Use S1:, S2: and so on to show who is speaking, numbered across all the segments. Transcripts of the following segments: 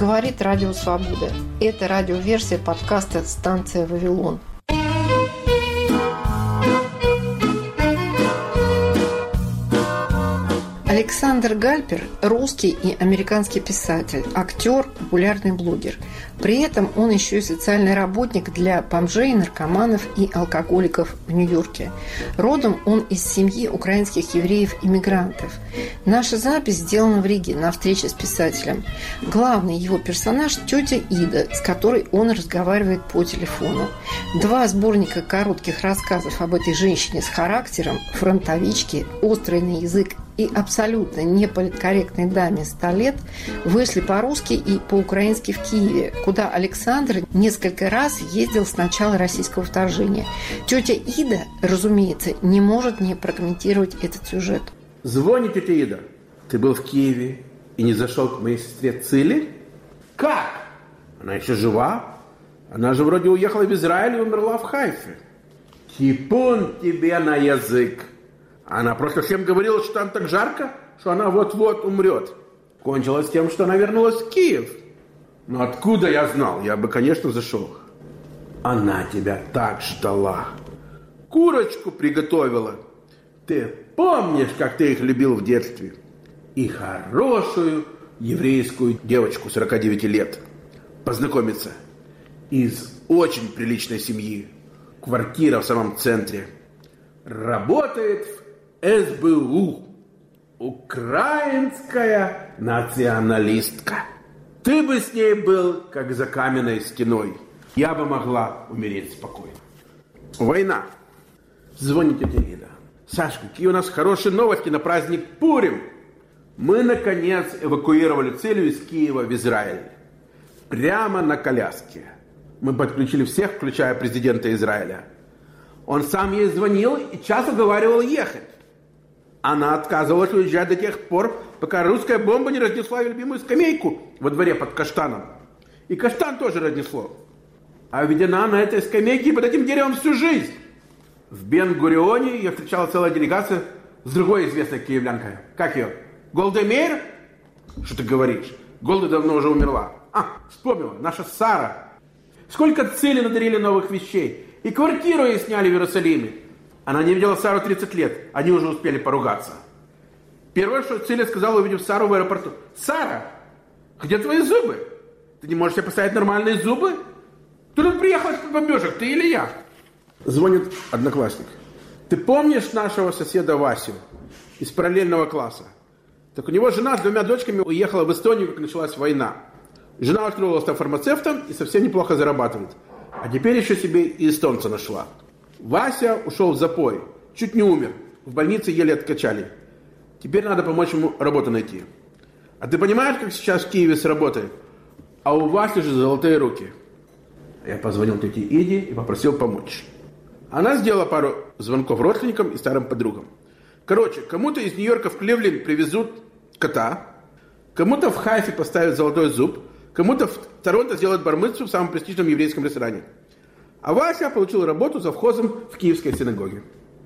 S1: Говорит Радио Свобода. Это радиоверсия подкаста «Станция Вавилон». Александр Гальпер – русский и американский писатель, актер, популярный блогер. При этом он еще и социальный работник для бомжей, наркоманов и алкоголиков в Нью-Йорке. Родом он из семьи украинских евреев-иммигрантов. Наша запись сделана в Риге на встрече с писателем. Главный его персонаж – тетя Ида, с которой он разговаривает по телефону. 2 сборника коротких рассказов об этой женщине с характером, фронтовичке, острый на язык и абсолютно неполиткорректной даме 100 лет вышли по-русски и по-украински в Киеве, куда Александр несколько раз ездил с начала российского вторжения. Тетя Ида, разумеется, не может не прокомментировать этот сюжет.
S2: Звонит тетя Ида. Ты был в Киеве и не зашел к моей сестре Циле? Как? Она еще жива? Она же вроде уехала в Израиль и умерла в Хайфе. Типун тебе на язык. Она просто всем говорила, что там так жарко, что она вот-вот умрет. Кончилось тем, что она вернулась в Киев. Но откуда я знал? Я бы, конечно, зашел. Она тебя так ждала. Курочку приготовила. Ты помнишь, как ты их любил в детстве? И хорошую еврейскую девочку 49 лет. Познакомиться. Из очень приличной семьи. Квартира в самом центре. Работает в СБУ. Украинская националистка. Ты бы с ней был, как за каменной стеной. Я бы могла умереть спокойно. Война. Звонит тетя Ида. Сашка, какие у нас хорошие новости на праздник Пурим. Мы, наконец, эвакуировали Цилю из Киева в Израиль. Прямо на коляске. Мы подключили всех, включая президента Израиля. Он сам ей звонил и часто уговаривал ехать. Она отказывалась уезжать до тех пор, пока русская бомба не разнесла ее любимую скамейку во дворе под каштаном. И каштан тоже разнесло. А ведь она на этой скамейке под этим деревом всю жизнь. В Бен-Гурионе ее встречала целая делегация с другой известной киевлянкой. Как ее? Голда Меир? Что ты говоришь? Голда давно уже умерла. Вспомнила. Наша Сара. Сколько Цили надарили новых вещей. И квартиру ей сняли в Иерусалиме. Она не видела Сару 30 лет. Они уже успели поругаться. Первое, что Циля сказала, увидев Сару в аэропорту. Сара, где твои зубы? Ты не можешь себе поставить нормальные зубы? Кто тут приехал из бомбежек, ты или я? Звонит одноклассник. Ты помнишь нашего соседа Васю из параллельного класса? Так у него жена с 2 дочками уехала в Эстонию, как началась война. Жена устроилась там фармацевтом и совсем неплохо зарабатывает. А теперь еще себе и эстонца нашла. Вася ушел в запой. Чуть не умер. В больнице еле откачали. Теперь надо помочь ему работу найти. А ты понимаешь, как сейчас в Киеве с работой? А у Васи же золотые руки. Я позвонил тете Иде и попросил помочь. Она сделала пару звонков родственникам и старым подругам. Короче, кому-то из Нью-Йорка в Кливленд привезут кота, кому-то в Хайфе поставят золотой зуб, кому-то в Торонто сделают бар-мицву в самом престижном еврейском ресторане. А Вася получил работу завхозом в Киевской синагоге.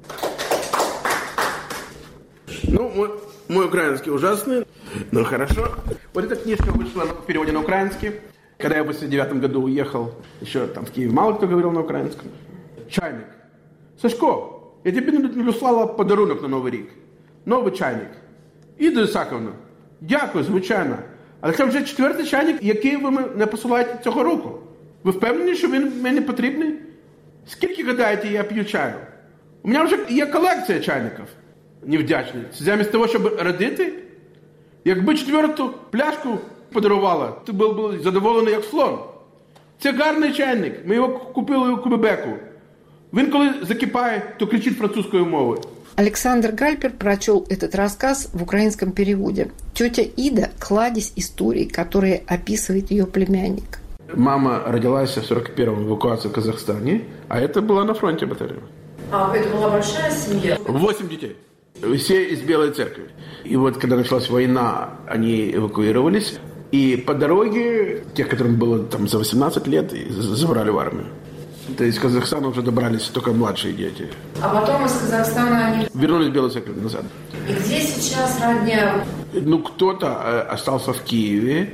S2: Мой украинский ужасный, но хорошо. Вот эта книжка вышла в переводе на украинский. Когда я в 1989 году уехал, еще там в Киеве мало кто говорил на украинском. Чайник. Сашко, я тебе надіслала подарунок на Новий рік. Новий чайник. Іду Ісаковна, дякую, звичайно. Але це вже 4-й чайник, який ви не посилаєте цього року. Ви впевнені, що він мені потрібний? Скільки, гадаєте, я п'ю чаю? У мене вже є колекція чайників невдячних. Замість того, щоб радити, якби 4-ту пляшку подарувала, ти був задоволений як слон. Це гарний чайник. Ми його купили у Кубебеку. Він, коли закипає, то кричить французскую мову.
S1: Александр Гальпер прочел этот рассказ в украинском переводе. Тетя Ида – кладезь историй, которые описывает ее племянник.
S2: Мама родилась в 41-м в эвакуации в Казахстане, а это была на фронте батарея.
S3: А это была большая семья?
S2: 8 детей. Все из Белой Церкви. И вот, когда началась война, они эвакуировались. И по дороге, тех, которым было там за 18 лет, забрали в армию. То есть в Казахстан уже добрались только младшие дети.
S3: А потом из Казахстана они...
S2: Вернулись в Белую Церковь назад.
S3: И где сейчас родня?
S2: Кто-то остался в Киеве,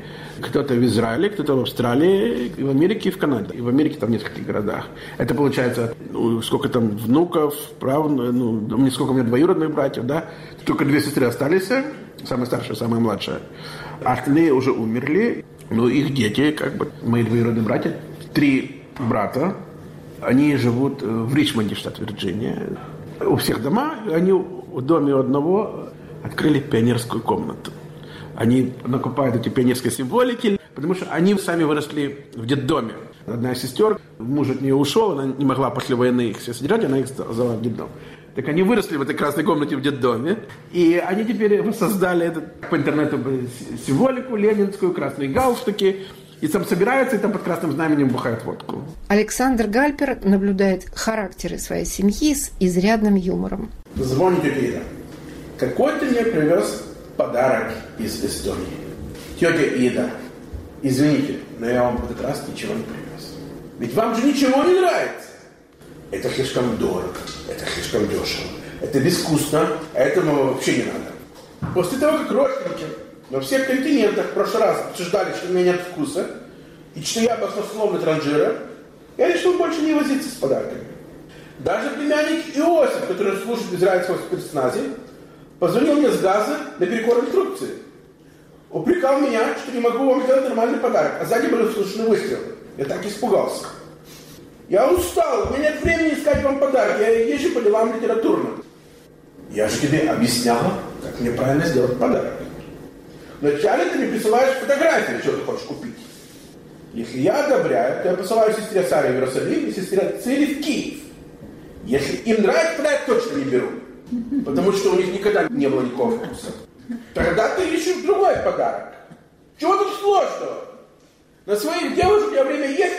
S2: Кто-то в Израиле, кто-то в Австралии, и в Америке, и в Канаде. И в Америке там в нескольких городах. Это получается, сколько там внуков, сколько у меня двоюродных братьев, да? Только 2 сестры остались, самая старшая, самая младшая. А остальные уже умерли. Их дети, мои двоюродные братья, 3 брата. Они живут в Ричмонде, штат Вирджиния. У всех дома, они в доме у одного открыли пионерскую комнату. Они накупают эти пионерские символики, потому что они сами выросли в детдоме. Одна из сестер, муж от нее ушел, она не могла после войны их все содержать, она их взяла в детдом. Так они выросли в этой красной комнате в детдоме, и они теперь создали по интернету символику ленинскую, красные галстуки, и там собираются, и там под красным знаменем бухают водку.
S1: Александр Гальпер наблюдает характеры своей семьи с изрядным юмором.
S2: Звонит Ида. Какой ты мне привез подарок из Эстонии? Тетя Ида, извините, но я вам в этот раз ничего не привез. Ведь вам же ничего не нравится. Это слишком дорого, это слишком дешево, это безвкусно, а этому вообще не надо. После того, как родственники во всех континентах в прошлый раз обсуждали, что у меня нет вкуса, и что я баснословный транжира, я решил больше не возиться с подарками. Даже племянник Иосиф, который служит в израильском спецназе, позвонил мне с Газы наперекор инструкции. Упрекал меня, что не могу вам сделать нормальный подарок, а сзади были услышаны выстрелы. Я так испугался. Я устал, у меня нет времени искать вам подарок, я езжу по делам литературным. Я же тебе объясняла, как мне правильно сделать подарок. Вначале ты мне присылаешь фотографии, что ты хочешь купить. Если я одобряю, то я посылаю сестре Саре в Иерусалим и сестре Цили в Киев. Если им нравится, тогда я точно не беру. Потому что у них никогда не было никакого вкуса. Тогда ты ищешь другой подарок. Чего тут сложного? На своих девушек у меня время есть.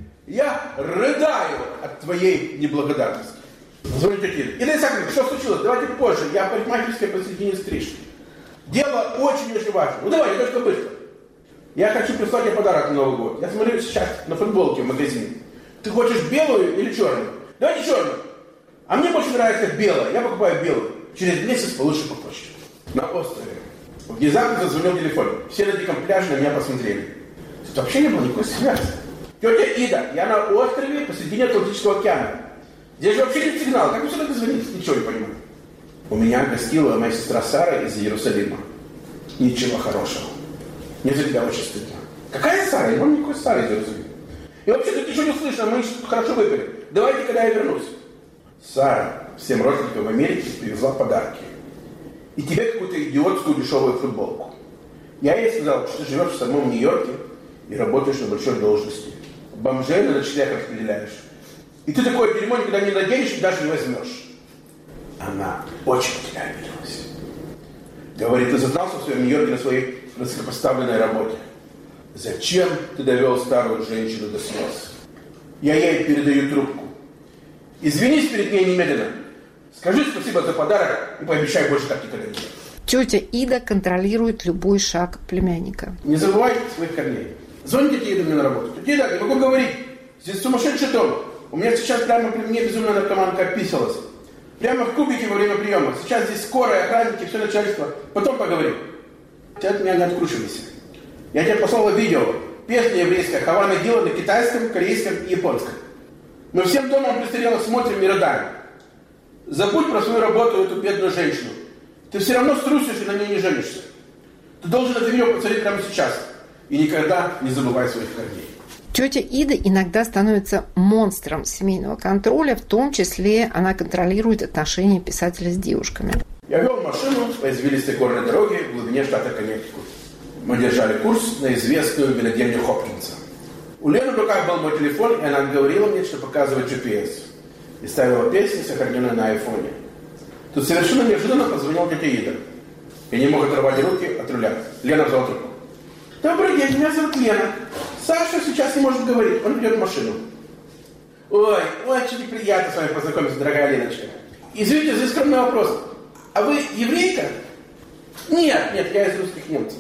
S2: Я рыдаю от твоей неблагодарности. Звоните Кире. Ида Исааковна, что случилось? Давайте позже. Я парикмахерская посредине стрижки. Дело очень-очень важно. Давайте, только быстро. Я хочу прислать тебе подарок на Новый год. Я смотрю сейчас на футболке в магазине. Ты хочешь белую или черную? Давайте черную. А мне больше нравится белая. Я покупаю белую. Через месяц получше по почте. На острове. Внезапно зазвонил телефон. Все на диком пляже на меня посмотрели. Тут вообще не было никакой связи. Тетя Ида, я на острове посредине Атлантического океана. Здесь же вообще нет сигнала. Как вы сюда дозвонились? Ничего не понимаю. У меня гостила моя сестра Сара из Иерусалима. Ничего хорошего. Мне за тебя очень стыдно. Какая Сара? Я вам никакой Сары из Иерусалима. И вообще тут ничего не слышно, мы хорошо выпили. Давайте, когда я вернусь. Сара всем родственникам в Америке привезла подарки. И тебе какую-то идиотскую дешевую футболку. Я ей сказал, что ты живешь в самом Нью-Йорке и работаешь на большой должности. Бомжей на ночлег распределяешь. И ты такое дерьмо никогда не наденешь и даже не возьмешь. Она очень на тебя обиделась. Говорит, ты зазнался в своем Нью-Йорке на своей высокопоставленной работе. Зачем ты довел старую женщину до слез? Я ей передаю трубку. Извинись перед ней немедленно. Скажи спасибо за подарок и пообещай больше так никогда не делать.
S1: Тетя Ида контролирует любой шаг племянника.
S2: Не забывайте своих корней. Звоните тете Ида мне на работу. Тетя Ида, не могу говорить. Здесь сумасшедший дом. У меня сейчас прямо при мне безумная наркоманка описалась. Прямо в кубике во время приема. Сейчас здесь скорая, охранники, все начальство. Потом поговорим. Ты от меня не откручивайся. Я тебе послала видео. Песня еврейская, Хавана Гила на китайском, корейском и японском. Мы всем домом престарелых смотрим и рыдаем. Забудь про свою работу, эту бедную женщину. Ты все равно струсишь и на ней не женишься. Ты должен это видео посмотреть прямо сейчас. И никогда не забывай своих корней.
S1: Тетя Ида иногда становится монстром семейного контроля, в том числе она контролирует отношения писателя с девушками.
S2: Я вел машину по извилистой горной дороге в глубине штата Коннектикут. Мы держали курс на известную винодельню Хопкинса. У Лены в руках был мой телефон, и она говорила мне, что показывает GPS. И ставила песни, сохраненные на айфоне. Тут совершенно неожиданно позвонил тетя Ида. Я не мог оторвать руки от руля. Лена взяла трубку. Добрый день, меня зовут Лена. Саша сейчас не может говорить, он ведет машину. Ой, очень приятно с вами познакомиться, дорогая Леночка. Извините за скромный вопрос. А вы еврейка? Нет, я из русских немцев.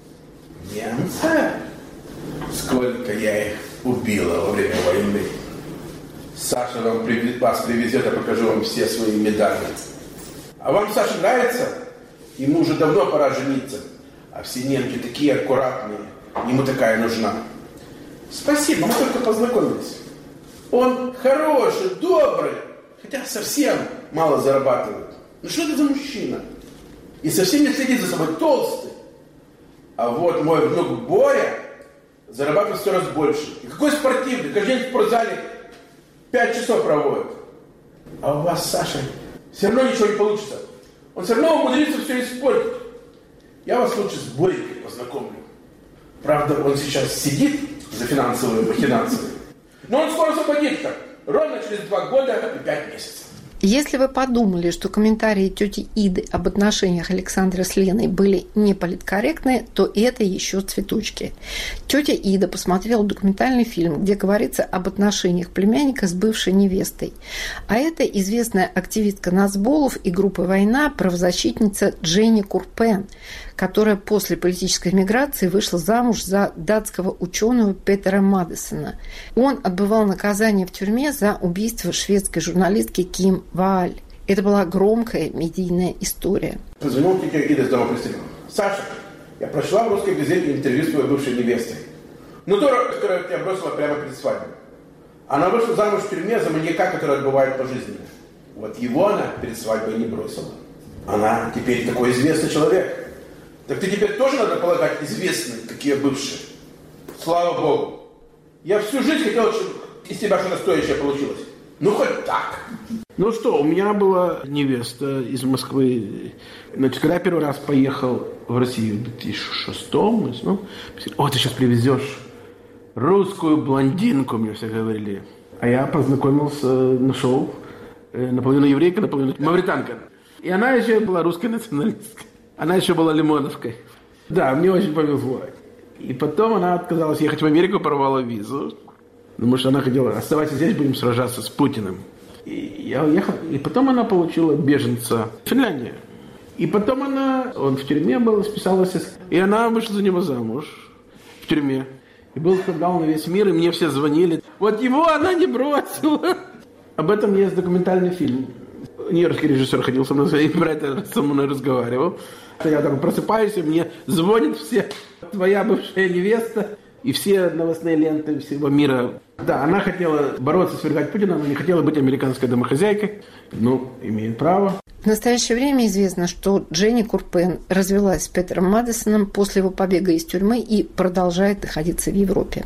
S2: Немцы? Сколько я их убила во время войны. Саша вас привезет, я покажу вам все свои медали. А вам Саша нравится? Ему уже давно пора жениться. А все немки такие аккуратные. ему такая нужна. Спасибо, мы только познакомились. Он хороший, добрый, хотя совсем мало зарабатывает. Ну что это за мужчина? И совсем не следит за собой, толстый. А вот мой внук Боря зарабатывает в 100 раз больше. И какой спортивный, каждый день в спортзале 5 часов проводит. А у вас, Саша, все равно ничего не получится. Он все равно умудрится все испортить. Я вас лучше с Борькой познакомлю. Правда, он сейчас сидит за финансовые махинации. Но он скоро освободится. Ровно через 2 года и 5 месяцев.
S1: Если вы подумали, что комментарии тети Иды об отношениях Александра с Леной были неполиткорректны, то это еще цветочки. Тетя Ида посмотрела документальный фильм, где говорится об отношениях племянника с бывшей невестой. А это известная активистка нацболов и группы «Война» правозащитница Дженни Курпен, которая после политической миграции вышла замуж за датского ученого Петера Мадесона. Он отбывал наказание в тюрьме за убийство шведской журналистки Ким Вааль. Это была громкая медийная история.
S2: Позвонил тетя Ида с дома преступников. Саша, я прочла в русской газете интервью с твоей бывшей невестой. Ну, дура, которая тебя бросила прямо перед свадьбой. Она вышла замуж в тюрьме за маньяка, который отбывает пожизненно. Вот его она перед свадьбой не бросила. Она теперь такой известный человек. Так ты теперь тоже, надо полагать, известный, какие бывшие. Слава Богу. Я всю жизнь хотел, чтобы из тебя что-то стоящее получилось. Ну, хоть так.
S4: Ну что, у меня была невеста из Москвы. Значит, когда я первый раз поехал в Россию в 2006 ну, о, ты сейчас привезешь русскую блондинку, мне все говорили. А я познакомился, нашел наполовину еврейка, наполовину мавританка. И она еще была русской националисткой. Она еще была лимоновкой. Да, мне очень повезло. И потом она отказалась ехать в Америку, порвала визу. Потому что она хотела, оставайся здесь, будем сражаться с Путиным. И я уехал. И потом она получила беженца в Финляндии. И потом он в тюрьме был, списалась. И она вышла за него замуж в тюрьме. И был скандал на весь мир, и мне все звонили. Вот его она не бросила. Об этом есть документальный фильм. Нью-Йоркский режиссер ходил со мной, и про это со мной разговаривал. Я так просыпаюсь, и мне звонят все. Твоя бывшая невеста. И все новостные ленты всего мира. Да, она хотела бороться, свергать Путина, но не хотела быть американской домохозяйкой. Ну, имеет право.
S1: В настоящее время известно, что Дженни Курпен развелась с Петером Мадесоном после его побега из тюрьмы и продолжает находиться в Европе.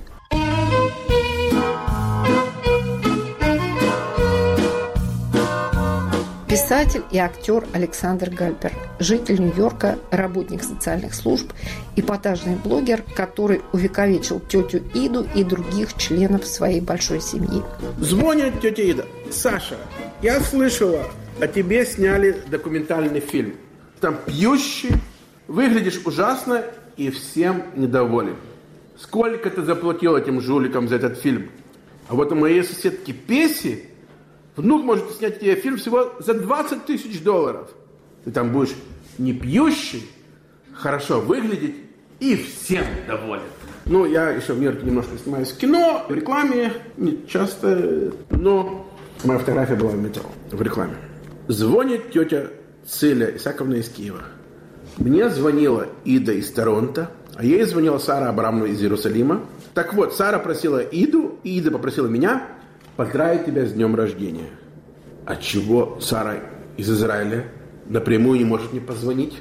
S1: Писатель и актер Александр Гальпер, житель Нью-Йорка, работник социальных служб, эпатажный блогер, который увековечил тетю Иду и других членов своей большой семьи.
S4: Звонит тетя Ида. Саша, я слышала, о тебе сняли документальный фильм. Там пьющий, выглядишь ужасно и всем недоволен. Сколько ты заплатил этим жуликам за этот фильм? А вот у моей соседки Песи внук может снять тебе фильм всего за $20 000. Ты там будешь не пьющий, хорошо выглядеть и всем доволен. Ну, я еще в Нью-Йорке немножко снимаюсь в кино, в рекламе, не часто, но моя фотография была в метро, в рекламе. Звонит тетя Циля Исаковна из Киева. Мне звонила Ида из Торонто, а ей звонила Сара Абрамовна из Иерусалима. Так вот, Сара просила Иду, и Ида попросила меня поздравить тебя с днем рождения. Отчего Сара из Израиля напрямую не может мне позвонить?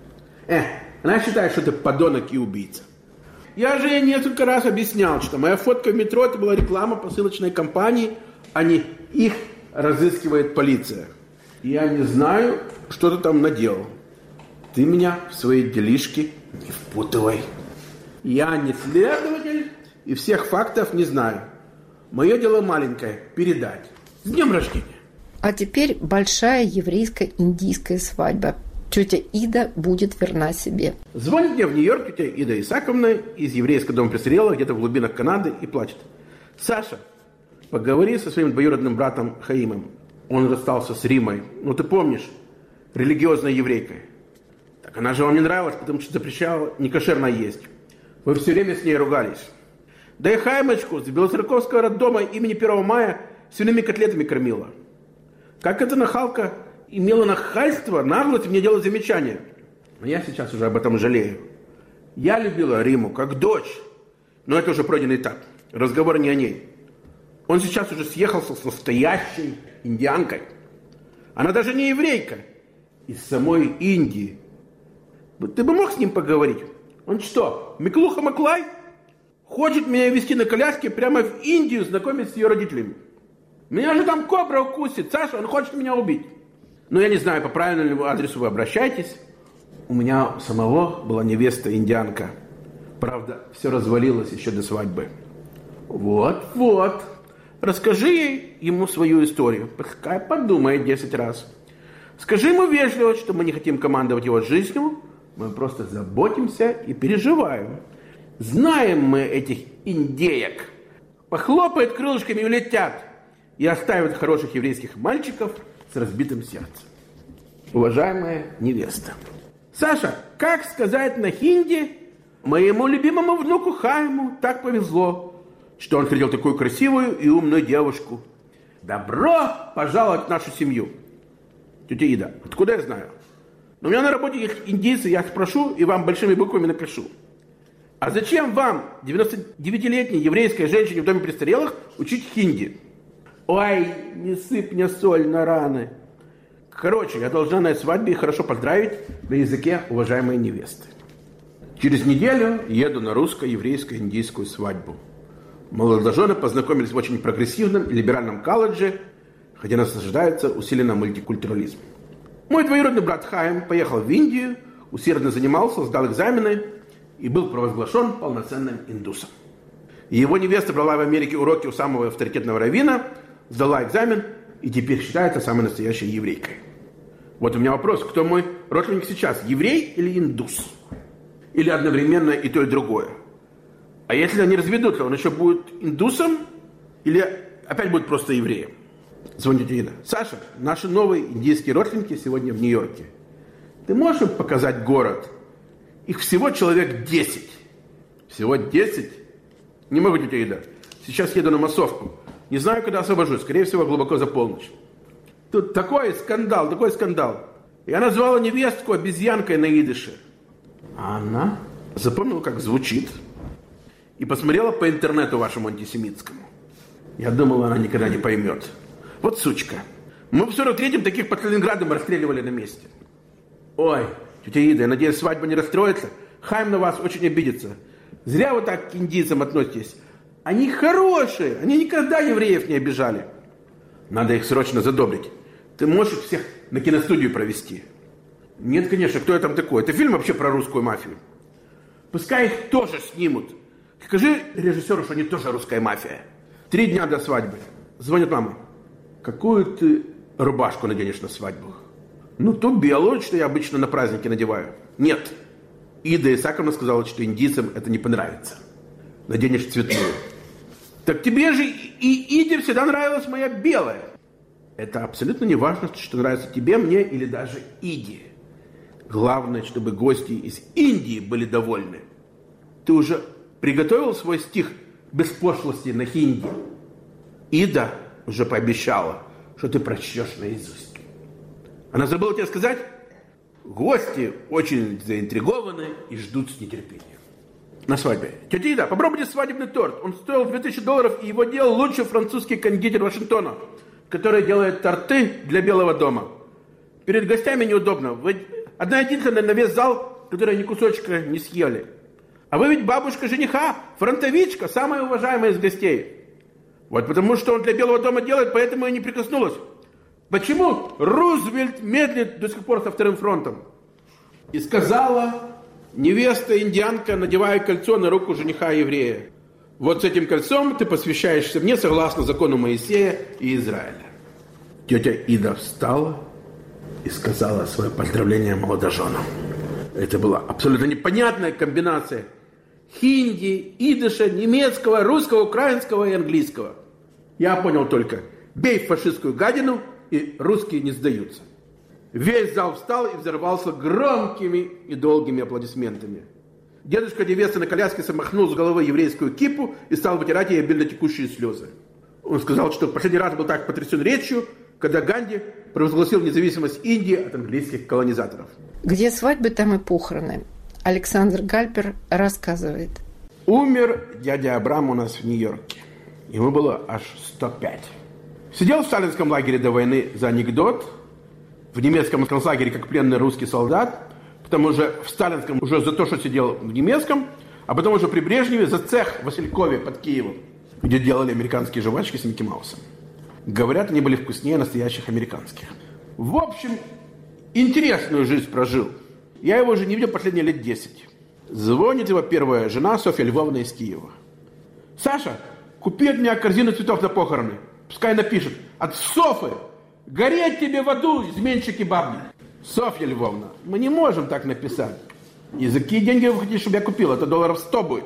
S4: Она считает, что ты подонок и убийца. Я же ей несколько раз объяснял, что моя фотка в метро — это была реклама посылочной компании, а не их разыскивает полиция. Я не знаю, что ты там наделал. Ты меня в свои делишки не впутывай. Я не следователь и всех фактов не знаю. Мое дело маленькое – передать. С днем рождения.
S1: А теперь большая еврейско-индийская свадьба. Тетя Ида будет верна себе.
S4: Звонит мне в Нью-Йорк тетя Ида Исаковна из еврейского дома престарелых, где-то в глубинах Канады, и плачет. Саша, поговори со своим двоюродным братом Хаимом. Он расстался с Римой. Ну, ты помнишь, религиозной еврейкой. Так она же вам не нравилась, потому что запрещала некошерно есть. Вы все время с ней ругались. Да и Хаймочку с Белоцерковского роддома имени 1 мая свиными котлетами кормила. Как эта нахалка имела нахальство, наглость мне делать замечания. Но я сейчас уже об этом жалею.
S2: Я любила Риму как дочь, но это уже пройденный этап. Разговор не о ней. Он сейчас уже съехался с настоящей индианкой. Она даже не еврейка. Из самой Индии. Ты бы мог с ним поговорить? Он что, Миклуха Маклай? Хочет меня везти на коляске прямо в Индию, знакомить с ее родителями. Меня же там кобра укусит. Саша, он хочет меня убить. Но я не знаю, по правильному адресу вы обращаетесь. У меня самого была невеста-индианка. Правда, все развалилось еще до свадьбы. Вот. Расскажи ему свою историю. Пускай подумает 10 раз. Скажи ему вежливо, что мы не хотим командовать его жизнью. Мы просто заботимся и переживаем. Знаем мы этих индеек. Похлопают крылышками и улетят. И оставят хороших еврейских мальчиков с разбитым сердцем. Уважаемая невеста. Саша, как сказать на хинди, моему любимому внуку Хайму так повезло, что он встретил такую красивую и умную девушку. Добро пожаловать в нашу семью. Тетя Ида, откуда я знаю? Но у меня на работе есть индийцы, я спрошу и вам большими буквами напишу. А зачем вам, 99-летней еврейской женщине в доме престарелых, учить хинди? Ой, не сыпь мне соль на раны. Короче, я должна на свадьбе хорошо поздравить на языке уважаемой невесты. Через неделю еду на русско-еврейско-индийскую свадьбу. Молодожены познакомились в очень прогрессивном и либеральном колледже, где наслаждаются усиленным мультикультурализмом. Мой двоюродный брат Хайм поехал в Индию, усердно занимался, сдал экзамены и был провозглашен полноценным индусом. Его невеста брала в Америке уроки у самого авторитетного раввина, сдала экзамен и теперь считается самой настоящей еврейкой. Вот у меня вопрос, кто мой родственник сейчас, еврей или индус? Или одновременно и то, и другое? А если они разведутся, он еще будет индусом или опять будет просто евреем? Звонит Ирина. Саша, наши новые индийские родственники сегодня в Нью-Йорке. Ты можешь им показать город? Их всего человек 10. Всего 10? Не могу, тетя Ида. Сейчас еду на массовку. Не знаю, когда освобожусь. Скорее всего, глубоко за полночь. Тут такой скандал. Я назвала невестку обезьянкой на идыше. А она запомнила, как звучит. И посмотрела по интернету вашему антисемитскому. Я думала, она никогда не поймет. Вот сучка. Мы в 43-м таких под Сталинградом расстреливали на месте. Ой, тетя Ида, я надеюсь, свадьба не расстроится. Хайм на вас очень обидится. Зря вы так к индийцам относитесь. Они хорошие, они никогда евреев не обижали. Надо их срочно задобрить. Ты можешь всех на киностудию провести? Нет, конечно, кто я там такой? Это фильм вообще про русскую мафию. Пускай их тоже снимут. Скажи режиссеру, что они тоже русская мафия. 3 дня до свадьбы. Звонит мама. Какую ты рубашку наденешь на свадьбу? Ну, ту белую, что я обычно на праздники надеваю. Нет. Ида Исааковна сказала, что индийцам это не понравится. Наденешь цветную. Так тебе же и Иде всегда нравилась моя белая. Это абсолютно не важно, что нравится тебе, мне или даже Иде. Главное, чтобы гости из Индии были довольны. Ты уже приготовил свой стих без пошлости на хинди? Ида уже пообещала, что ты прочтешь наизусть. Она забыла тебе сказать? Гости очень заинтригованы и ждут с нетерпением. На свадьбе. Тетя Ида, попробуйте свадебный торт. Он стоил $2000, и его делал лучший французский кондитер Вашингтона, который делает торты для Белого дома. Перед гостями неудобно. Вы одна единственная на весь зал, которая ни кусочка не съели. А вы ведь бабушка жениха, фронтовичка, самая уважаемая из гостей. Вот потому что он для Белого дома делает, поэтому и не прикоснулась. Почему Рузвельт медлит до сих пор со вторым фронтом? И сказала невеста-индианка, надевая кольцо на руку жениха-еврея. Вот с этим кольцом ты посвящаешься мне согласно закону Моисея и Израиля. Тетя Ида встала и сказала свое поздравление молодоженам. Это была абсолютно непонятная комбинация хинди, идыша, немецкого, русского, украинского и английского. Я понял только: бей фашистскую гадину, и русские не сдаются. Весь зал встал и взорвался громкими и долгими аплодисментами. Дедушка невесты на коляске смахнул с головы еврейскую кипу и стал вытирать ей обильно текущие слезы. Он сказал, что последний раз был так потрясен речью, когда Ганди провозгласил независимость Индии от английских колонизаторов.
S1: Где свадьбы, там и похороны. Александр Гальпер рассказывает.
S4: Умер дядя Абрам у нас в Нью-Йорке. Ему было аж 105. Сидел в сталинском лагере до войны за анекдот. В немецком концлагере как пленный русский солдат. Потом уже в сталинском уже за то, что сидел в немецком. А потом уже при Брежневе за цех в Василькове под Киевом, где делали американские жвачки с Микки Маусом. Говорят, они были вкуснее настоящих американских. В общем, интересную жизнь прожил. Я его уже не видел последние лет 10. Звонит его первая жена Софья Львовна из Киева. Саша, купи от меня корзину цветов на похороны. Пускай напишет. От Софы. Гореть тебе в аду, изменщики бабни. Софья Львовна, мы не можем так написать. И за какие деньги вы хотите, чтобы я купил? Это долларов 100 будет.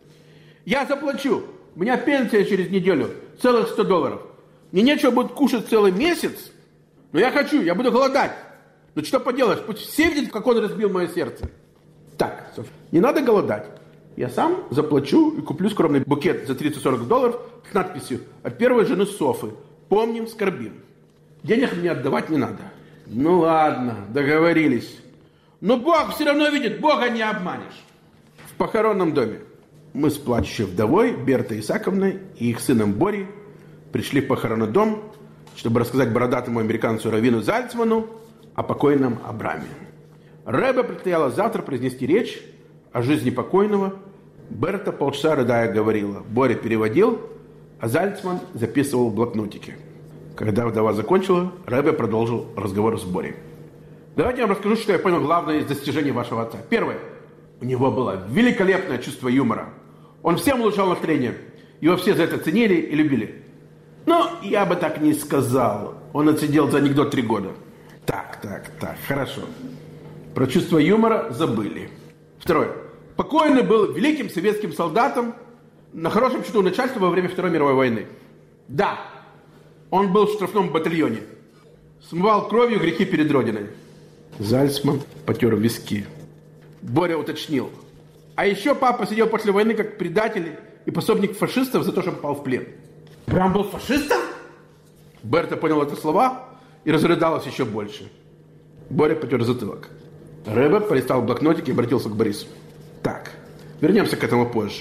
S4: Я заплачу. У меня пенсия через неделю. Целых $100. Мне нечего будет кушать целый месяц. Но я хочу, я буду голодать. Ну что поделаешь, пусть все видят, как он разбил мое сердце. Так, Софья, не надо голодать. Я сам заплачу и куплю скромный букет за $30-40 с надписью «От первой жены Софы. Помним, скорбим». Денег мне отдавать не надо. Ну ладно, договорились. Но Бог все равно видит, Бога не обманешь. В похоронном доме мы с плачущей вдовой Бертой Исаковной и их сыном Борей пришли в похоронный дом, чтобы рассказать бородатому американцу Равину Зальцману о покойном Абраме. Ребе предстояло завтра произнести речь о жизни покойного. Берта полчаса рыдая говорила, Боря переводил, а Зальцман записывал в блокнотике. Когда вдова закончила, Ребе продолжил разговор с Борей. Давайте я вам расскажу, что я понял главное из достижений вашего отца. Первое. У него было великолепное чувство юмора. Он всем улучшал настроение. Его все за это ценили и любили. Но я бы так не сказал. Он отсидел за анекдот 3 года. Так, хорошо. Про чувство юмора забыли. Второе. Покойный был великим советским солдатом на хорошем счету начальства во время Второй мировой войны. Да, он был в штрафном батальоне. Смывал кровью грехи перед Родиной. Зальцман потер виски. Боря уточнил. А еще папа сидел после войны как предатель и пособник фашистов за то, что попал в плен. Прям был фашистом? Берта понял эти слова и разрыдалась еще больше. Боря потер затылок. Ребе полистал блокнотик и обратился к Борису. Так, вернемся к этому позже.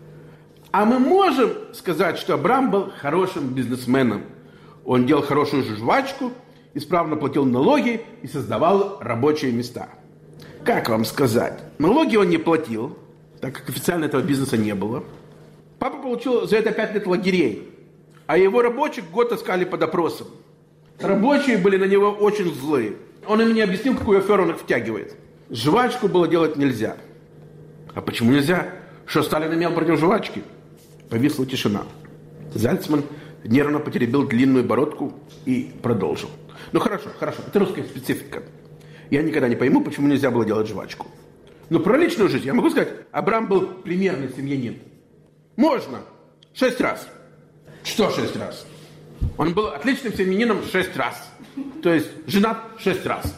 S4: А мы можем сказать, что Абрам был хорошим бизнесменом. Он делал хорошую жвачку, исправно платил налоги и создавал рабочие места. Как вам сказать? Налоги он не платил, так как официально этого бизнеса не было. Папа получил за это 5 лет лагерей, а его рабочих год таскали по допросам. Рабочие были на него очень злые. Он им не объяснил, какую аферу он их втягивает. Жвачку было делать нельзя. А почему нельзя? Что Сталин имел против жвачки? Повисла тишина. Зальцман нервно потеребил длинную бородку и продолжил. Ну хорошо, это русская специфика. Я никогда не пойму, почему нельзя было делать жвачку. Но про личную жизнь я могу сказать, Абрам был примерный семьянин. Можно. 6 раз. Что 6 раз? Он был отличным семьянином 6 раз. То есть женат 6 раз.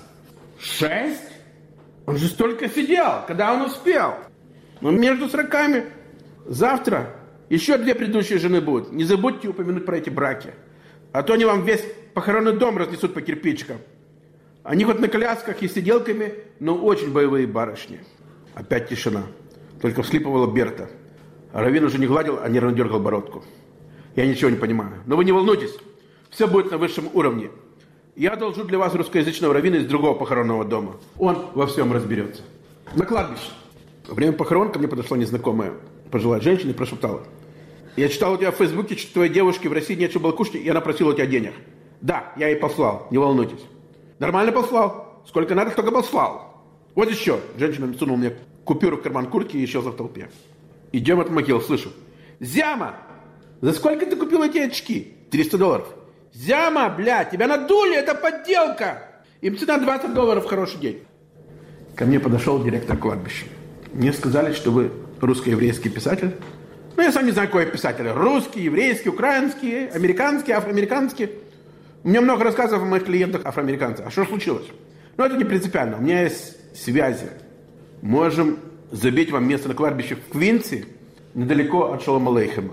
S4: 6? Он же столько сидел, когда он успел. Но между сроками завтра еще 2 предыдущие жены будут. Не забудьте упомянуть про эти браки. А то они вам весь похоронный дом разнесут по кирпичикам. Они хоть на колясках и сиделками, но очень боевые барышни. Опять тишина. Только всхлипывала Берта. А Равин уже не гладил, а нервно дергал бородку. Я ничего не понимаю. Но вы не волнуйтесь. Все будет на высшем уровне. Я одолжу для вас русскоязычного раввина из другого похоронного дома. Он во всем разберется. На кладбище. Во время похорон ко мне подошла незнакомая пожилая женщина и прошептала. Я читал у тебя в Фейсбуке, что твоей девушке в России нечего было кушать, и она просила у тебя денег. Да, я ей послал, не волнуйтесь. Нормально послал. Сколько надо, столько послал. Вот еще. Женщина сунула мне купюру в карман куртки и исчезла в толпе. Идем от могил, слышу. Зяма, за сколько ты купил эти очки? $300. Зяма, блядь, тебя надули, это подделка. Им цена $20 в хороший день. Ко мне подошел директор кладбища. Мне сказали, что вы русско-еврейский писатель. Ну, я сам не знаю, какой я писатель. Русский, еврейский, украинский, американский, афроамериканский. У меня много рассказов о моих клиентах афроамериканцах. А что случилось? Ну, это не принципиально. У меня есть связи. Можем забить вам место на кладбище в Квинси, недалеко от Шолом Алейхема.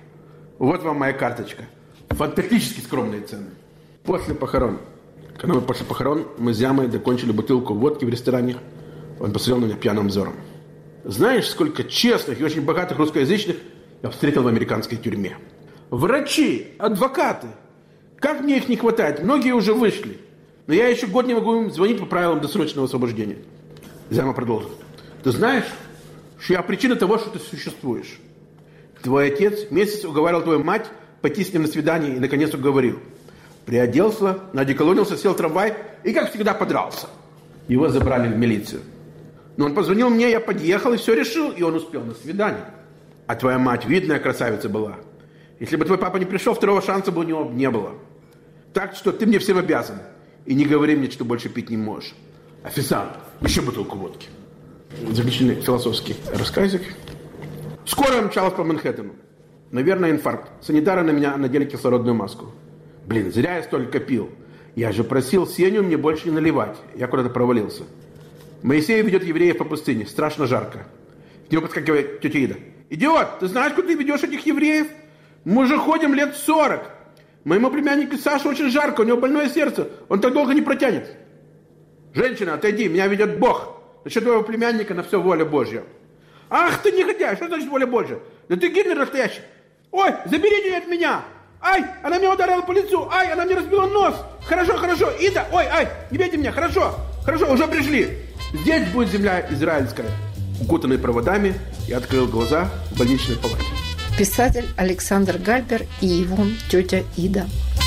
S4: Вот вам моя карточка. Фантастически скромные цены. После похорон. Когда мы после похорон, мы с Зямой докончили бутылку водки в ресторане.
S2: Он посмотрел на меня пьяным взором. Знаешь, сколько честных и очень богатых русскоязычных я встретил в американской тюрьме? Врачи, адвокаты. Как мне их не хватает? Многие уже вышли. Но я еще год не могу им звонить по правилам досрочного освобождения. Зяма продолжил. Ты знаешь, что я причина того, что ты существуешь? Твой отец месяц уговаривал твою мать пойти с ним на свидание и, наконец, уговорил. Приоделся, надеколонился, сел в трамвай и, как всегда, подрался. Его забрали в милицию. Но он позвонил мне, я подъехал и все решил, и он успел на свидание. А твоя мать видная красавица была. Если бы твой папа не пришел, второго шанса бы у него не было. Так что ты мне всем обязан. И не говори мне, что больше пить не можешь. Официант, еще бутылку водки. Заключительный философский рассказик. Скоро я мчалась по Манхэттену. Наверное, инфаркт. Санитары на меня надели кислородную маску. Блин, зря я столько пил. Я же просил Сеню мне больше не наливать. Я куда-то провалился. Моисей ведет евреев по пустыне. Страшно жарко. К нему подскакивает тетя Ида. Идиот, ты знаешь, куда ты ведешь этих евреев? Мы же ходим лет 40. Моему племяннику Саше очень жарко, у него больное сердце. Он так долго не протянет. Женщина, отойди, меня ведет Бог. Насчет твоего племянника на все воля Божья. Ах ты негодяй, что значит воля Божья? Да ты Гитлер настоящий. Ой, заберите ее от меня. Ай, она меня ударила по лицу. Ай, она мне разбила нос. Хорошо, хорошо. Ида, ой, ай, не бейте меня. Хорошо, хорошо, уже пришли. Здесь будет земля израильская. Укутанный проводами, я открыл глаза в больничной палате.
S1: Писатель Александр Гальпер и его тетя Ида.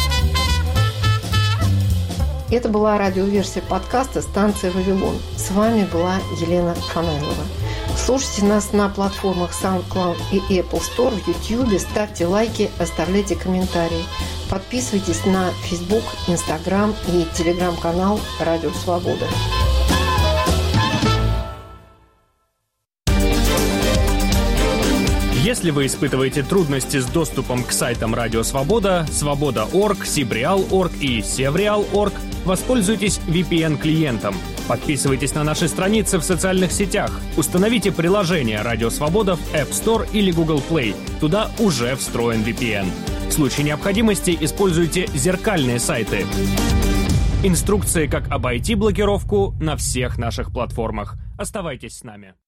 S1: Это была радиоверсия подкаста «Станция Вавилон». С вами была Елена Фанайлова. Слушайте нас на платформах SoundCloud и Apple Store, в YouTube, ставьте лайки, оставляйте комментарии. Подписывайтесь на Facebook, Instagram и Telegram-канал «Радио Свобода».
S5: Если вы испытываете трудности с доступом к сайтам Радио Свобода, Свобода.орг, Сибреал.орг и Севреал.орг, воспользуйтесь VPN-клиентом. Подписывайтесь на наши страницы в социальных сетях. Установите приложение Радио Свобода в App Store или Google Play. Туда уже встроен VPN. В случае необходимости используйте зеркальные сайты. Инструкции, как обойти блокировку, на всех наших платформах. Оставайтесь с нами.